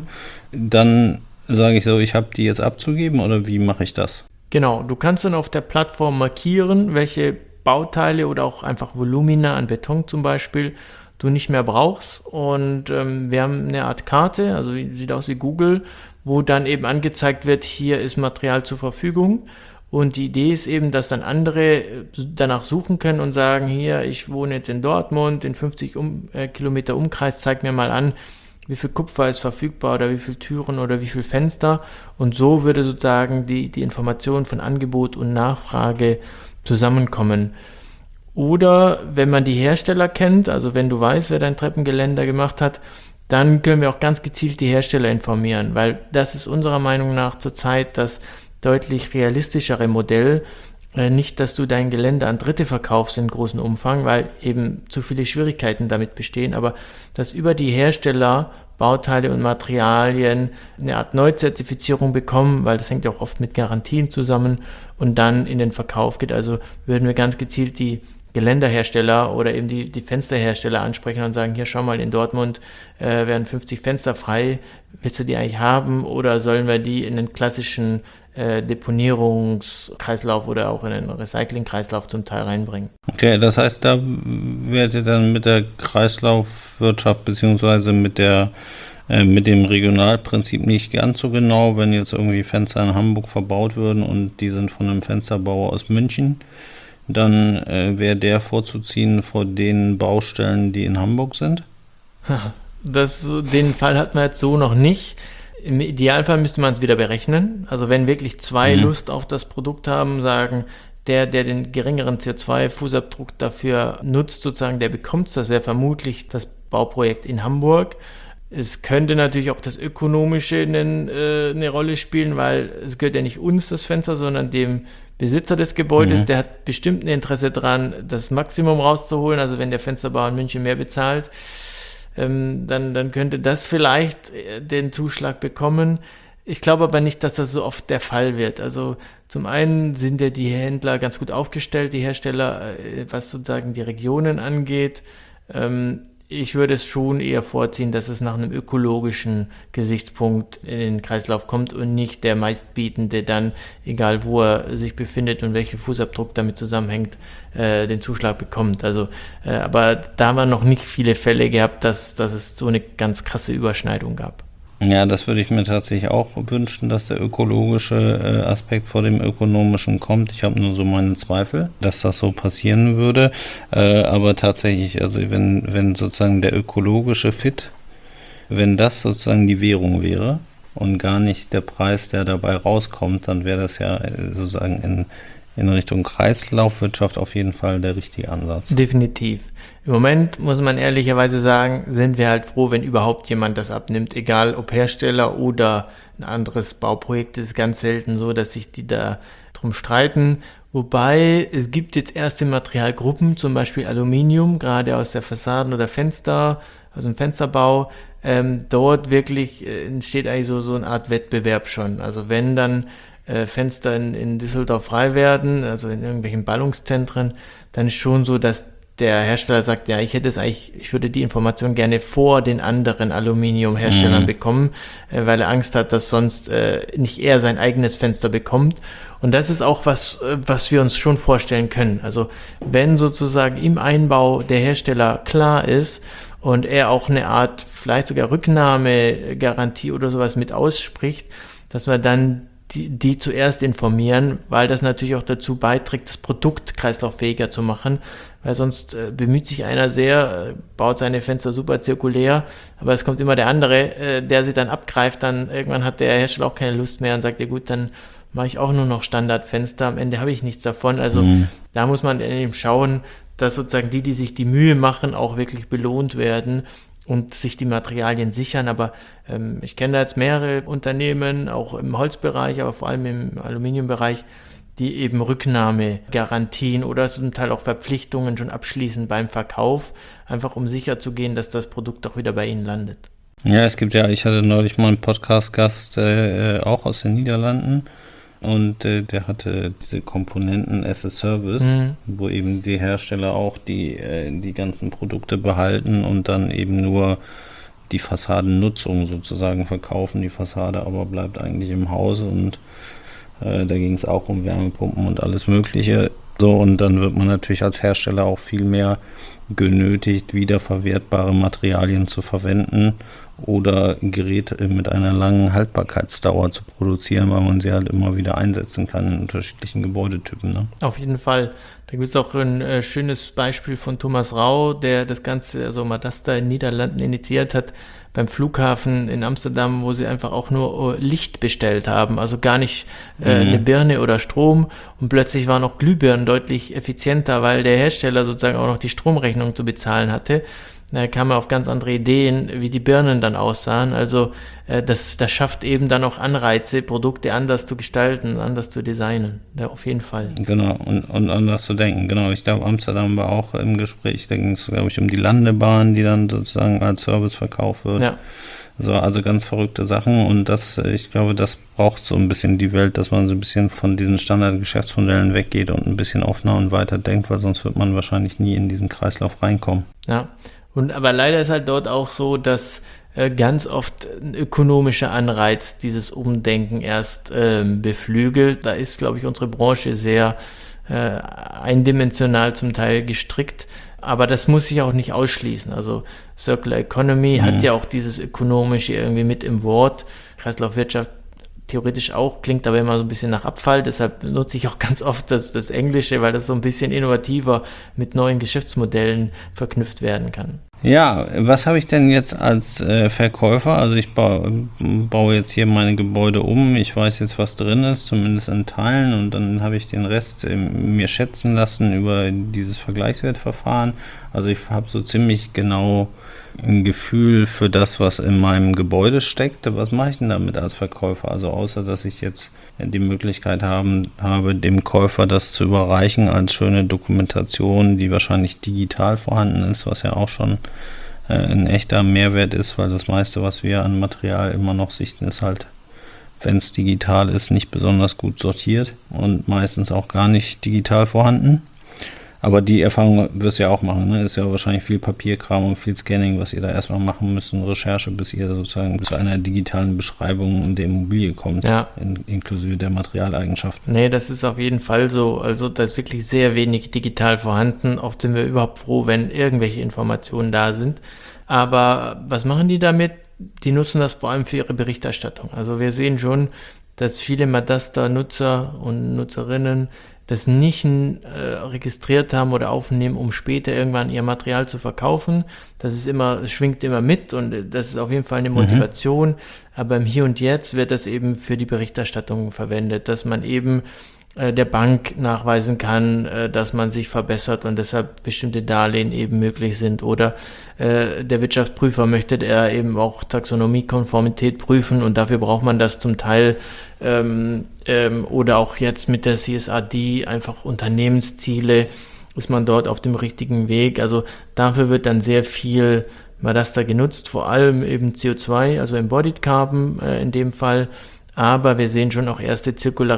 [SPEAKER 1] Dann sage ich so, ich habe die jetzt abzugeben, oder wie mache ich das?
[SPEAKER 3] Genau, du kannst dann auf der Plattform markieren, welche Bauteile oder auch einfach Volumina an Beton zum Beispiel du nicht mehr brauchst. Und ähm, wir haben eine Art Karte, also sieht aus wie Google, wo dann eben angezeigt wird, hier ist Material zur Verfügung. Und die Idee ist eben, dass dann andere danach suchen können und sagen, hier, ich wohne jetzt in Dortmund, in fünfzig um, äh, Kilometer Umkreis, zeig mir mal an, wie viel Kupfer ist verfügbar oder wie viele Türen oder wie viele Fenster. Und so würde sozusagen die, die Information von Angebot und Nachfrage zusammenkommen. Oder wenn man die Hersteller kennt, also wenn du weißt, wer dein Treppengeländer gemacht hat, dann können wir auch ganz gezielt die Hersteller informieren, weil das ist unserer Meinung nach zurzeit das deutlich realistischere Modell. Äh, nicht, dass du dein Gelände an Dritte verkaufst in großem Umfang, weil eben zu viele Schwierigkeiten damit bestehen, aber dass über die Hersteller Bauteile und Materialien eine Art Neuzertifizierung bekommen, weil das hängt ja auch oft mit Garantien zusammen und dann in den Verkauf geht. Also würden wir ganz gezielt die Geländerhersteller oder eben die, die Fensterhersteller ansprechen und sagen, hier schau mal, in Dortmund äh, werden fünfzig Fenster frei, willst du die eigentlich haben oder sollen wir die in den klassischen äh, Deponierungskreislauf oder auch in den Recyclingkreislauf zum Teil reinbringen?
[SPEAKER 1] Okay, das heißt, da werdet ihr dann mit der Kreislaufwirtschaft beziehungsweise mit der äh, mit dem Regionalprinzip nicht ganz so genau, wenn jetzt irgendwie Fenster in Hamburg verbaut würden und die sind von einem Fensterbauer aus München, dann äh, wäre der vorzuziehen vor den Baustellen, die in Hamburg sind?
[SPEAKER 3] Das, den Fall hat man jetzt so noch nicht. Im Idealfall müsste man es wieder berechnen. Also wenn wirklich zwei mhm. Lust auf das Produkt haben, sagen, der, der den geringeren C O zwei Fußabdruck dafür nutzt, sozusagen, der bekommt es. Das wäre vermutlich das Bauprojekt in Hamburg. Es könnte natürlich auch das Ökonomische eine, äh, eine Rolle spielen, weil es gehört ja nicht uns, das Fenster, sondern dem Besitzer des Gebäudes. Mhm. Der hat bestimmt ein Interesse dran, das Maximum rauszuholen. Also wenn der Fensterbauer in München mehr bezahlt, ähm, dann, dann könnte das vielleicht den Zuschlag bekommen. Ich glaube aber nicht, dass das so oft der Fall wird. Also zum einen sind ja die Händler ganz gut aufgestellt, die Hersteller, was sozusagen die Regionen angeht. Ähm, Ich würde es schon eher vorziehen, dass es nach einem ökologischen Gesichtspunkt in den Kreislauf kommt und nicht der Meistbietende dann, egal wo er sich befindet und welcher Fußabdruck damit zusammenhängt, äh, den Zuschlag bekommt. Also, äh, aber da haben wir noch nicht viele Fälle gehabt, dass, dass es so eine ganz krasse Überschneidung gab.
[SPEAKER 1] Ja, das würde ich mir tatsächlich auch wünschen, dass der ökologische äh, Aspekt vor dem ökonomischen kommt. Ich habe nur so meine Zweifel, dass das so passieren würde. Äh, aber tatsächlich, also wenn, wenn sozusagen der ökologische Fit, wenn das sozusagen die Währung wäre und gar nicht der Preis, der dabei rauskommt, dann wäre das ja sozusagen in, in Richtung Kreislaufwirtschaft auf jeden Fall der richtige Ansatz.
[SPEAKER 3] Definitiv. Im Moment muss man ehrlicherweise sagen, sind wir halt froh, wenn überhaupt jemand das abnimmt, egal ob Hersteller oder ein anderes Bauprojekt. Es ist ganz selten so, dass sich die da drum streiten. Wobei, es gibt jetzt erste Materialgruppen, zum Beispiel Aluminium, gerade aus der Fassaden- oder Fenster, also im Fensterbau. Ähm, dort wirklich äh, entsteht eigentlich so, so eine Art Wettbewerb schon. Also wenn dann äh, Fenster in, in Düsseldorf frei werden, also in irgendwelchen Ballungszentren, dann ist schon so, dass der Hersteller sagt, ja, ich hätte es eigentlich, ich würde die Information gerne vor den anderen Aluminiumherstellern mhm. bekommen, äh, weil er Angst hat, dass sonst äh, nicht er sein eigenes Fenster bekommt. Und das ist auch was, äh, was wir uns schon vorstellen können. Also wenn sozusagen im Einbau der Hersteller klar ist und er auch eine Art, vielleicht sogar Rücknahmegarantie oder sowas mit ausspricht, dass wir dann Die, die zuerst informieren, weil das natürlich auch dazu beiträgt, das Produkt kreislauffähiger zu machen, weil sonst äh, bemüht sich einer sehr, äh, baut seine Fenster super zirkulär, aber es kommt immer der andere, äh, der sie dann abgreift, dann irgendwann hat der Hersteller auch keine Lust mehr und sagt, ja gut, dann mache ich auch nur noch Standardfenster, am Ende habe ich nichts davon, also mhm. da muss man eben schauen, dass sozusagen die, die sich die Mühe machen, auch wirklich belohnt werden und sich die Materialien sichern, aber ähm, ich kenne da jetzt mehrere Unternehmen, auch im Holzbereich, aber vor allem im Aluminiumbereich, die eben Rücknahmegarantien oder zum Teil auch Verpflichtungen schon abschließen beim Verkauf, einfach um sicher zu gehen, dass das Produkt auch wieder bei ihnen landet.
[SPEAKER 1] Ja, es gibt ja, ich hatte neulich mal einen Podcast-Gast, äh, auch aus den Niederlanden, und äh, der hatte diese Komponenten as a Service, mhm. wo eben die Hersteller auch die, äh, die ganzen Produkte behalten und dann eben nur die Fassadennutzung sozusagen verkaufen. Die Fassade aber bleibt eigentlich im Haus, und äh, da ging es auch um Wärmepumpen und alles Mögliche. So, und dann wird man natürlich als Hersteller auch viel mehr genötigt, wiederverwertbare Materialien zu verwenden oder Geräte mit einer langen Haltbarkeitsdauer zu produzieren, weil man sie halt immer wieder einsetzen kann in unterschiedlichen Gebäudetypen. Ne?
[SPEAKER 3] Auf jeden Fall. Da gibt es auch ein äh, schönes Beispiel von Thomas Rau, der das Ganze, also Madasta in den Niederlanden initiiert hat, beim Flughafen in Amsterdam, wo sie einfach auch nur Licht bestellt haben, also gar nicht äh, mhm. eine Birne oder Strom, und plötzlich waren auch Glühbirnen deutlich effizienter, weil der Hersteller sozusagen auch noch die Stromrechnung zu bezahlen hatte. Da kam er auf ganz andere Ideen, wie die Birnen dann aussahen. Also äh, das, das schafft eben dann auch Anreize, Produkte anders zu gestalten, anders zu designen. Ja, auf jeden Fall.
[SPEAKER 1] Genau, und, und anders zu denken. Genau, ich glaube, Amsterdam war auch im Gespräch. Da ging es, glaube ich, um die Landebahn, die dann sozusagen als Service verkauft wird. Ja. So, also ganz verrückte Sachen, und das, ich glaube, das braucht so ein bisschen die Welt, dass man so ein bisschen von diesen Standardgeschäftsmodellen weggeht und ein bisschen offener und weiter denkt, weil sonst wird man wahrscheinlich nie in diesen Kreislauf reinkommen.
[SPEAKER 3] Ja. Und aber leider ist halt dort auch so, dass äh, ganz oft ein ökonomischer Anreiz dieses Umdenken erst ähm, beflügelt. Da ist, glaube ich, unsere Branche sehr äh, eindimensional zum Teil gestrickt. Aber das muss sich auch nicht ausschließen. Also Circular Economy mhm. hat ja auch dieses Ökonomische irgendwie mit im Wort. Kreislaufwirtschaft theoretisch auch, klingt aber immer so ein bisschen nach Abfall, deshalb nutze ich auch ganz oft das, das Englische, weil das so ein bisschen innovativer mit neuen Geschäftsmodellen verknüpft werden kann.
[SPEAKER 1] Ja, was habe ich denn jetzt als äh, Verkäufer? Also ich baue, baue jetzt hier meine Gebäude um, ich weiß jetzt, was drin ist, zumindest in Teilen, und dann habe ich den Rest äh, mir schätzen lassen über dieses Vergleichswertverfahren. Also ich habe so ziemlich genau ein Gefühl für das, was in meinem Gebäude steckt. Was mache ich denn damit als Verkäufer? Also außer, dass ich jetzt die Möglichkeit haben, habe, dem Käufer das zu überreichen als schöne Dokumentation, die wahrscheinlich digital vorhanden ist, was ja auch schon äh, ein echter Mehrwert ist, weil das meiste, was wir an Material immer noch sichten, ist halt, wenn es digital ist, nicht besonders gut sortiert und meistens auch gar nicht digital vorhanden. Aber die Erfahrung wirst du ja auch machen, ne? Ist ja wahrscheinlich viel Papierkram und viel Scanning, was ihr da erstmal machen müsst, und Recherche, bis ihr sozusagen zu einer digitalen Beschreibung der Immobilie kommt,
[SPEAKER 3] ja.
[SPEAKER 1] in, inklusive der Materialeigenschaften.
[SPEAKER 3] Nee, das ist auf jeden Fall so. Also da ist wirklich sehr wenig digital vorhanden. Oft sind wir überhaupt froh, wenn irgendwelche Informationen da sind. Aber was machen die damit? Die nutzen das vor allem für ihre Berichterstattung. Also wir sehen schon, dass viele Madasta-Nutzer und Nutzerinnen das nicht äh, registriert haben oder aufnehmen, um später irgendwann ihr Material zu verkaufen. Das ist immer, es schwingt immer mit, und das ist auf jeden Fall eine Motivation. Mhm. Aber im Hier und Jetzt wird das eben für die Berichterstattung verwendet, dass man eben der Bank nachweisen kann, dass man sich verbessert und deshalb bestimmte Darlehen eben möglich sind. Oder äh, der Wirtschaftsprüfer möchte er eben auch Taxonomiekonformität prüfen und dafür braucht man das zum Teil. Ähm, ähm, oder auch jetzt mit der C S R D einfach Unternehmensziele, ist man dort auf dem richtigen Weg. Also dafür wird dann sehr viel Madasta genutzt, vor allem eben C O zwei, also Embodied Carbon äh, in dem Fall. Aber wir sehen schon auch erste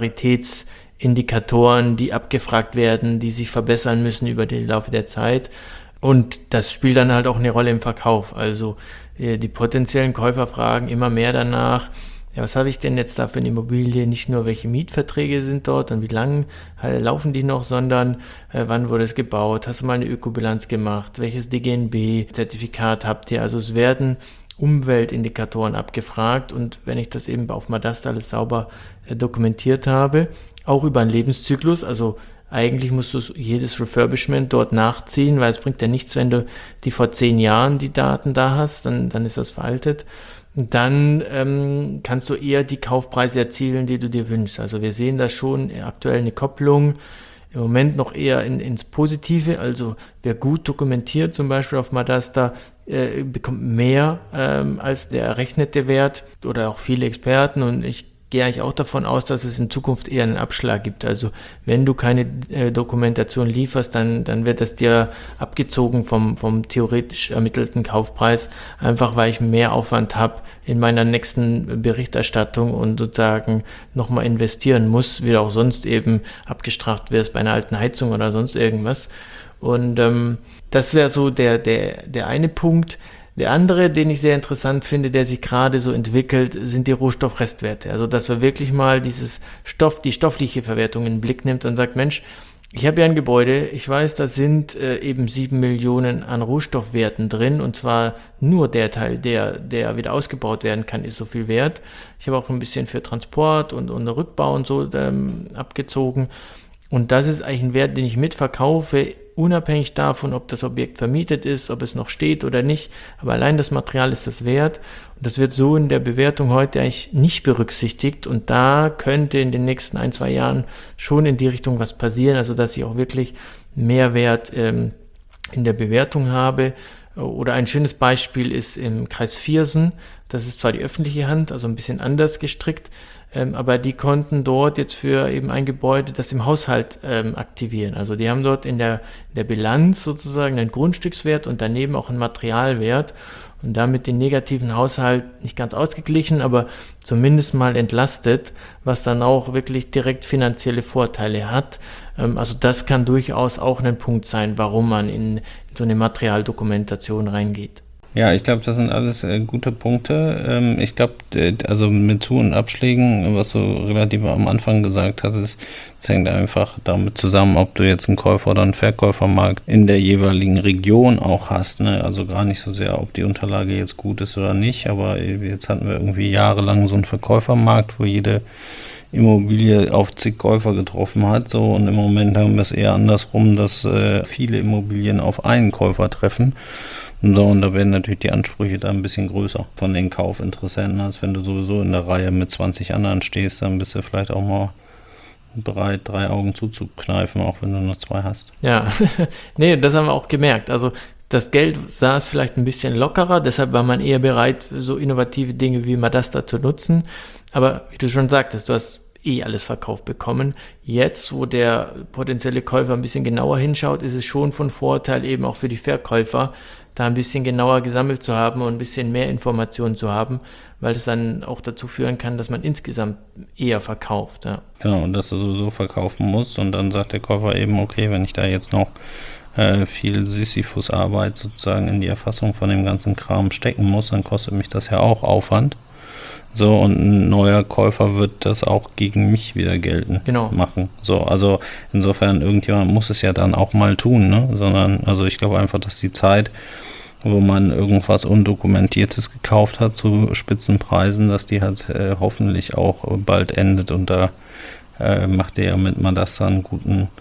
[SPEAKER 3] Zirkularitätsindikatoren, die abgefragt werden, die sich verbessern müssen über den Laufe der Zeit. Und das spielt dann halt auch eine Rolle im Verkauf. Also äh, die potenziellen Käufer fragen immer mehr danach, ja, was habe ich denn jetzt da für eine Immobilie? Nicht nur, welche Mietverträge sind dort und wie lang äh, laufen die noch, sondern äh, wann wurde es gebaut? Hast du mal eine Ökobilanz gemacht? Welches D G N B-Zertifikat habt ihr? Also es werden Umweltindikatoren abgefragt und wenn ich das eben auf Madasta alles sauber äh, dokumentiert habe, auch über einen Lebenszyklus, also eigentlich musst du jedes Refurbishment dort nachziehen, weil es bringt ja nichts, wenn du die vor zehn Jahren die Daten da hast, dann, dann ist das veraltet. Dann ähm, kannst du eher die Kaufpreise erzielen, die du dir wünschst. Also wir sehen da schon aktuell eine Kopplung, im Moment noch eher in, ins Positive, also wer gut dokumentiert, zum Beispiel auf Madasta, äh, bekommt mehr ähm, als der errechnete Wert oder auch viele Experten und ich gehe eigentlich auch davon aus, dass es in Zukunft eher einen Abschlag gibt. Also wenn du keine äh, Dokumentation lieferst, dann, dann wird das dir abgezogen vom, vom theoretisch ermittelten Kaufpreis, einfach weil ich mehr Aufwand habe in meiner nächsten Berichterstattung und sozusagen nochmal investieren muss, wie du auch sonst eben abgestraft wirst bei einer alten Heizung oder sonst irgendwas. Und ähm, das wäre so der, der, der eine Punkt. Der andere, den ich sehr interessant finde, der sich gerade so entwickelt, sind die Rohstoffrestwerte. Also, dass wir wirklich mal dieses Stoff, die stoffliche Verwertung in den Blick nimmt und sagt, Mensch, ich habe ja ein Gebäude, ich weiß, da sind äh, eben sieben Millionen an Rohstoffwerten drin und zwar nur der Teil, der, der wieder ausgebaut werden kann, ist so viel wert. Ich habe auch ein bisschen für Transport und, und Rückbau und so ähm, abgezogen. Und das ist eigentlich ein Wert, den ich mitverkaufe, unabhängig davon, ob das Objekt vermietet ist, ob es noch steht oder nicht. Aber allein das Material ist das wert. Und das wird so in der Bewertung heute eigentlich nicht berücksichtigt. Und da könnte in den nächsten ein, zwei Jahren schon in die Richtung was passieren. Also dass ich auch wirklich Mehrwert ähm, in der Bewertung habe. Oder ein schönes Beispiel ist im Kreis Viersen. Das ist zwar die öffentliche Hand, also ein bisschen anders gestrickt, ähm, aber die konnten dort jetzt für eben ein Gebäude das im Haushalt ähm, aktivieren. Also die haben dort in der, in der Bilanz sozusagen einen Grundstückswert und daneben auch einen Materialwert und damit den negativen Haushalt nicht ganz ausgeglichen, aber zumindest mal entlastet, was dann auch wirklich direkt finanzielle Vorteile hat. Ähm, also das kann durchaus auch ein Punkt sein, warum man in, in so eine Materialdokumentation reingeht.
[SPEAKER 1] Ja, ich glaube, das sind alles äh, gute Punkte. Ähm, ich glaube, äh, also mit Zu- und Abschlägen, was du relativ am Anfang gesagt hattest, das hängt einfach damit zusammen, ob du jetzt einen Käufer- oder einen Verkäufermarkt in der jeweiligen Region auch hast. Ne? Also gar nicht so sehr, ob die Unterlage jetzt gut ist oder nicht, aber jetzt hatten wir irgendwie jahrelang so einen Verkäufermarkt, wo jede Immobilie auf zig Käufer getroffen hat. So, und im Moment haben wir es eher andersrum, dass äh, viele Immobilien auf einen Käufer treffen. So, und da werden natürlich die Ansprüche da ein bisschen größer von den Kaufinteressenten, als wenn du sowieso in der Reihe mit zwanzig anderen stehst, dann bist du vielleicht auch mal bereit, drei Augen zuzukneifen, auch wenn du nur zwei hast.
[SPEAKER 3] Ja, nee, das haben wir auch gemerkt. Also das Geld saß vielleicht ein bisschen lockerer, deshalb war man eher bereit, so innovative Dinge wie Madasta zu nutzen. Aber wie du schon sagtest, du hast eh alles verkauft bekommen. Jetzt, wo der potenzielle Käufer ein bisschen genauer hinschaut, ist es schon von Vorteil eben auch für die Verkäufer, da ein bisschen genauer gesammelt zu haben und ein bisschen mehr Informationen zu haben, weil das dann auch dazu führen kann, dass man insgesamt eher verkauft. Ja.
[SPEAKER 1] Genau, und dass du sowieso verkaufen musst und dann sagt der Käufer eben, okay, wenn ich da jetzt noch äh, viel Sisyphus-Arbeit sozusagen in die Erfassung von dem ganzen Kram stecken muss, dann kostet mich das ja auch Aufwand. So, und ein neuer Käufer wird das auch gegen mich wieder geltend
[SPEAKER 3] genau.
[SPEAKER 1] machen. So, also insofern, irgendjemand muss es ja dann auch mal tun, ne? Sondern, also ich glaube einfach, dass die Zeit, wo man irgendwas Undokumentiertes gekauft hat zu Spitzenpreisen, dass die halt äh, hoffentlich auch bald endet und da äh, macht der ja mit Madasta einen guten,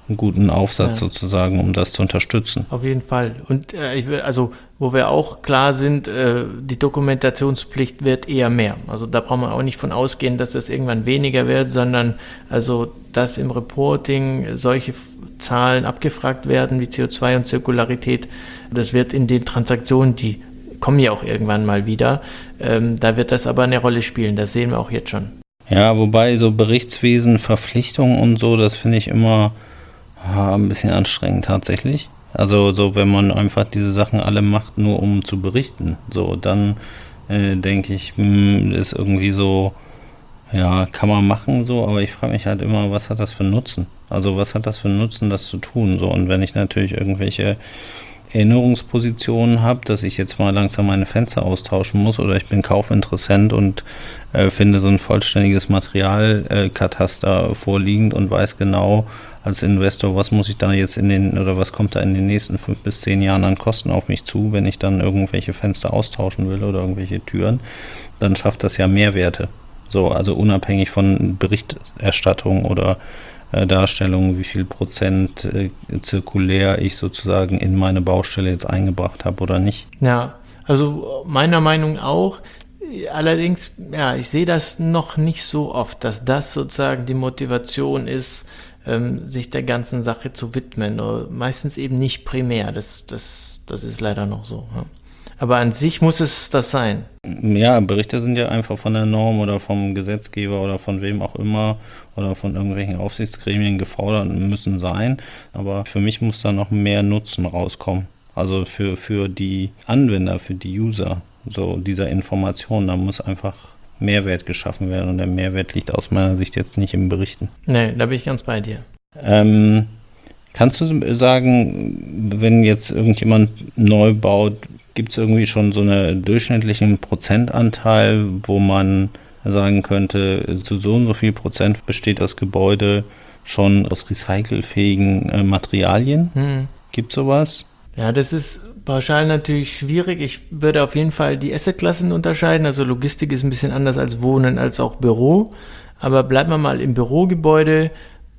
[SPEAKER 1] einen guten Aufsatz
[SPEAKER 3] Ja.
[SPEAKER 1] sozusagen, um das zu unterstützen.
[SPEAKER 3] Auf jeden Fall. Und äh, ich will, also wo wir auch klar sind, äh, die Dokumentationspflicht wird eher mehr. Also da brauchen wir auch nicht von ausgehen, dass das irgendwann weniger wird, sondern also dass im Reporting solche Zahlen abgefragt werden wie C O zwei und Zirkularität, das wird in den Transaktionen, die kommen ja auch irgendwann mal wieder, ähm, da wird das aber eine Rolle spielen, das sehen wir auch jetzt schon.
[SPEAKER 1] Ja, wobei so Berichtswesen, Verpflichtungen und so, das finde ich immer ah, ein bisschen anstrengend tatsächlich. Also so, wenn man einfach diese Sachen alle macht, nur um zu berichten, so, dann äh, denke ich, mh, ist irgendwie so, ja, kann man machen so, aber ich frage mich halt immer, was hat das für einen Nutzen? Also was hat das für einen Nutzen, das zu tun? So, und wenn ich natürlich irgendwelche Erinnerungspositionen habe, dass ich jetzt mal langsam meine Fenster austauschen muss oder ich bin Kaufinteressent und äh, finde so ein vollständiges Materialkataster äh, vorliegend und weiß genau als Investor, was muss ich da jetzt in den oder was kommt da in den nächsten fünf bis zehn Jahren an Kosten auf mich zu, wenn ich dann irgendwelche Fenster austauschen will oder irgendwelche Türen, dann schafft das ja Mehrwerte. So, also unabhängig von Berichterstattung oder äh, Darstellung, wie viel Prozent äh, zirkulär ich sozusagen in meine Baustelle jetzt eingebracht habe oder nicht.
[SPEAKER 3] Ja, also meiner Meinung auch. Allerdings, ja, ich sehe das noch nicht so oft, dass das sozusagen die Motivation ist, ähm, sich der ganzen Sache zu widmen. Oder meistens eben nicht primär. Das, das, das ist leider noch so. Ja. Aber an sich muss es das sein.
[SPEAKER 1] Ja, Berichte sind ja einfach von der Norm oder vom Gesetzgeber oder von wem auch immer oder von irgendwelchen Aufsichtsgremien gefordert müssen sein. Aber für mich muss da noch mehr Nutzen rauskommen. Also für, für die Anwender, für die User so dieser Information, da muss einfach Mehrwert geschaffen werden und der Mehrwert liegt aus meiner Sicht jetzt nicht im Berichten.
[SPEAKER 3] Nee, da bin ich ganz bei dir.
[SPEAKER 1] Ähm, kannst du sagen, wenn jetzt irgendjemand neu baut, gibt es irgendwie schon so einen durchschnittlichen Prozentanteil, wo man sagen könnte, zu so und so viel Prozent besteht das Gebäude schon aus recycelfähigen äh, Materialien?
[SPEAKER 3] Hm.
[SPEAKER 1] Gibt es sowas?
[SPEAKER 3] Ja, das ist pauschal natürlich schwierig. Ich würde auf jeden Fall die Assetklassen unterscheiden. Also Logistik ist ein bisschen anders als Wohnen, als auch Büro. Aber bleiben wir mal im Bürogebäude.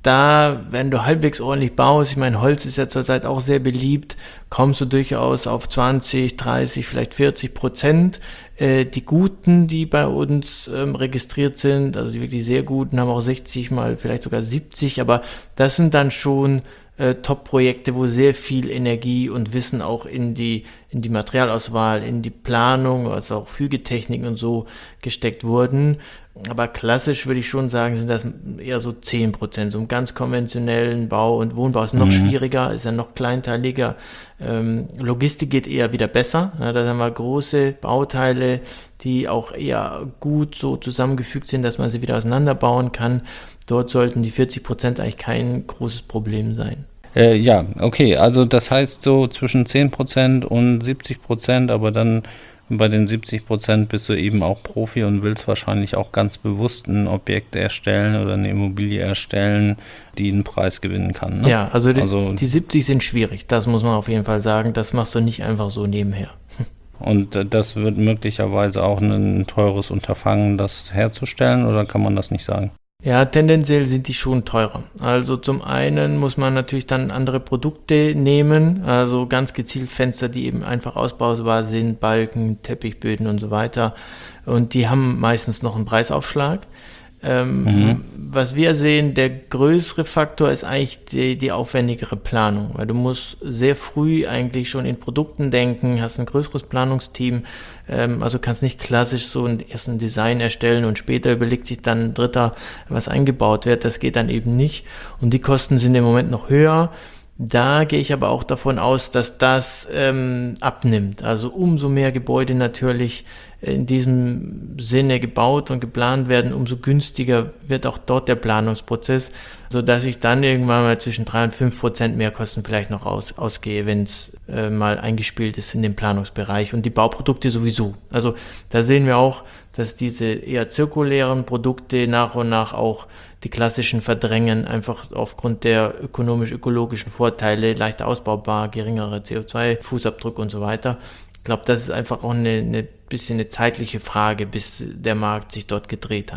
[SPEAKER 3] Da, wenn du halbwegs ordentlich baust, ich meine, Holz ist ja zurzeit auch sehr beliebt, kommst du durchaus auf zwanzig, dreißig, vielleicht vierzig Prozent. Äh, die Guten, die bei uns ähm, registriert sind, also die wirklich sehr Guten, haben auch sechzig, mal vielleicht sogar siebzig, aber das sind dann schon äh, Top-Projekte, wo sehr viel Energie und Wissen auch in die, in die Materialauswahl, in die Planung, also auch Fügetechnik und so gesteckt wurden. Aber klassisch würde ich schon sagen, sind das eher so zehn Prozent. So im ganz konventionellen Bau und Wohnbau ist noch mhm. schwieriger, ist ja noch kleinteiliger. Ähm, Logistik geht eher wieder besser. Ja, da haben wir große Bauteile, die auch eher gut so zusammengefügt sind, dass man sie wieder auseinanderbauen kann. Dort sollten die vierzig Prozent eigentlich kein großes Problem sein.
[SPEAKER 1] Äh, ja, okay. Also das heißt so zwischen zehn Prozent und siebzig Prozent, aber dann bei den siebzig Prozent bist du eben auch Profi und willst wahrscheinlich auch ganz bewusst ein Objekt erstellen oder eine Immobilie erstellen, die einen Preis gewinnen kann. Ne?
[SPEAKER 3] Ja, also die,
[SPEAKER 1] also
[SPEAKER 3] die siebzig sind schwierig, das muss man auf jeden Fall sagen. Das machst du nicht einfach so nebenher.
[SPEAKER 1] Und äh, das wird möglicherweise auch ein teures Unterfangen, das herzustellen, oder kann man das nicht sagen?
[SPEAKER 3] Ja, tendenziell sind die schon teurer. Also zum einen muss man natürlich dann andere Produkte nehmen, also ganz gezielt Fenster, die eben einfach ausbaubar sind, Balken, Teppichböden und so weiter. Und die haben meistens noch einen Preisaufschlag. Ähm, mhm. Was wir sehen, der größere Faktor ist eigentlich die, die aufwendigere Planung, weil du musst sehr früh eigentlich schon in Produkten denken, hast ein größeres Planungsteam, ähm, also kannst nicht klassisch so ein ersten Design erstellen und später überlegt sich dann ein Dritter, was eingebaut wird. Das geht dann eben nicht und die Kosten sind im Moment noch höher. Da gehe ich aber auch davon aus, dass das ähm, abnimmt. Also umso mehr Gebäude natürlich in diesem Sinne gebaut und geplant werden, umso günstiger wird auch dort der Planungsprozess, sodass ich dann irgendwann mal zwischen drei und fünf Prozent mehr Kosten vielleicht noch aus, ausgehe, wenn es äh, mal eingespielt ist in den Planungsbereich und die Bauprodukte sowieso. Also da sehen wir auch, dass diese eher zirkulären Produkte nach und nach auch die klassischen verdrängen, einfach aufgrund der ökonomisch-ökologischen Vorteile, leichter ausbaubar, geringerer C O zwei Fußabdruck und so weiter. Ich glaube, das ist einfach auch eine, eine bisschen eine zeitliche Frage, bis der Markt sich dort gedreht hat.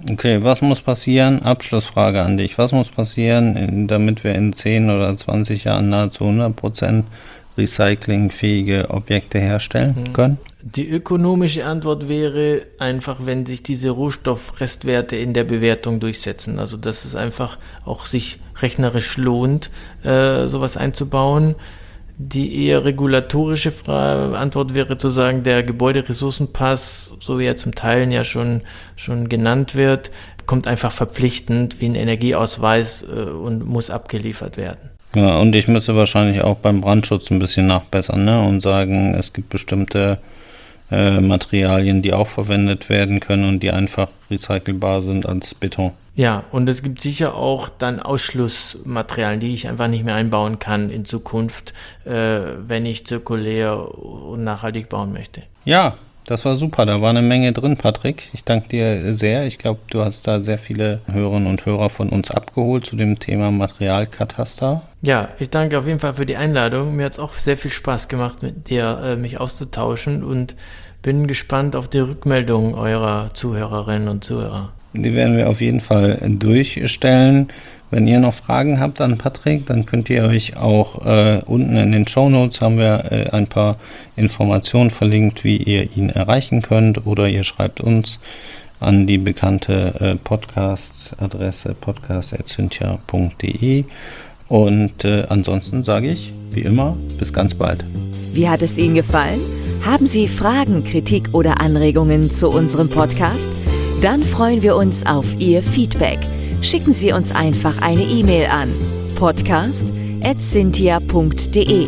[SPEAKER 1] Okay, was muss passieren? Abschlussfrage an dich. Was muss passieren, damit wir in zehn oder zwanzig Jahren nahezu hundert Prozent recyclingfähige Objekte herstellen können?
[SPEAKER 3] Die ökonomische Antwort wäre einfach, wenn sich diese Rohstoffrestwerte in der Bewertung durchsetzen. Also dass es einfach auch sich rechnerisch lohnt, äh, sowas einzubauen. Die eher regulatorische Frage, Antwort wäre zu sagen, der Gebäuderessourcenpass, so wie er zum Teil ja schon, schon genannt wird, kommt einfach verpflichtend wie ein Energieausweis äh, und muss abgeliefert werden.
[SPEAKER 1] Ja, und ich müsste wahrscheinlich auch beim Brandschutz ein bisschen nachbessern, ne? Und sagen, es gibt bestimmte äh, Materialien, die auch verwendet werden können und die einfach recycelbar sind als Beton.
[SPEAKER 3] Ja, und es gibt sicher auch dann Ausschlussmaterialien, die ich einfach nicht mehr einbauen kann in Zukunft, äh, wenn ich zirkulär und nachhaltig bauen möchte.
[SPEAKER 1] Ja, das war super. Da war eine Menge drin, Patrick. Ich danke dir sehr. Ich glaube, du hast da sehr viele Hörerinnen und Hörer von uns abgeholt zu dem Thema Materialkataster.
[SPEAKER 3] Ja, ich danke auf jeden Fall für die Einladung. Mir hat es auch sehr viel Spaß gemacht, mit dir äh, mich auszutauschen und bin gespannt auf die Rückmeldungen eurer Zuhörerinnen und Zuhörer.
[SPEAKER 1] Die werden wir auf jeden Fall durchstellen. Wenn ihr noch Fragen habt an Patrick, dann könnt ihr euch auch äh, unten in den Shownotes haben wir äh, ein paar Informationen verlinkt, wie ihr ihn erreichen könnt, oder ihr schreibt uns an die bekannte äh, Podcast-Adresse podcast at cynthia punkt de. Und äh, ansonsten sage ich, wie immer, bis ganz bald.
[SPEAKER 2] Wie hat es Ihnen gefallen? Haben Sie Fragen, Kritik oder Anregungen zu unserem Podcast? Dann freuen wir uns auf Ihr Feedback. Schicken Sie uns einfach eine E-Mail an podcast at cynthia punkt de.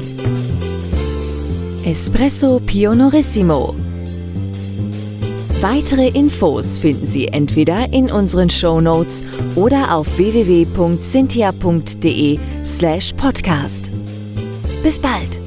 [SPEAKER 2] Espresso Pionorissimo. Weitere Infos finden Sie entweder in unseren Shownotes oder auf w w w punkt cynthia punkt de slash podcast. Bis bald!